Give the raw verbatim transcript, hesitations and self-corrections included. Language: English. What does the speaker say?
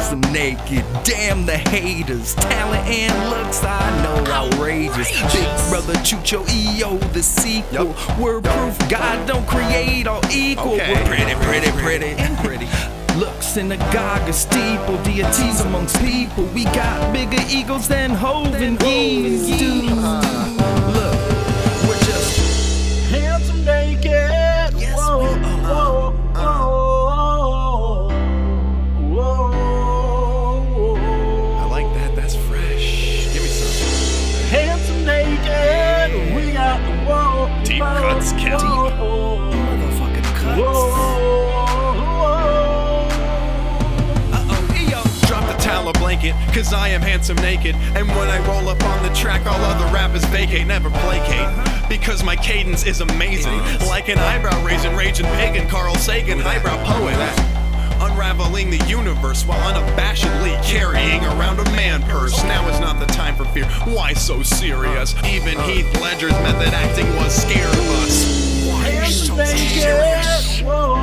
handsome naked. Damn the haters, talent and looks I know outrageous. Big Brother Chucho E O the sequel. Yep. We're proof God don't create all equal. Okay. We're pretty, pretty, pretty, and pretty. Looks in the Gaga steeple, deities amongst people. We got bigger egos than Hov and Ease do. Look, we're just handsome naked. Yes, whoa, we are. whoa, whoa, whoa, whoa. I like that, that's fresh. Give me some. Handsome naked. We got the whoa. Deep whoa, cuts, Ken. whoa, motherfucking cuts. whoa, Drop the towel blanket, cause I am handsome naked. And when I roll up on the track, all other rappers vacate, never placate. Because my cadence is amazing. Like an eyebrow raising, raging pagan, Carl Sagan, highbrow poet. Unraveling the universe while unabashedly carrying around a man purse. Now is not the time for fear. Why so serious? Even Heath Ledger's method acting was scared of us. Why are you so handsome serious? naked. Whoa.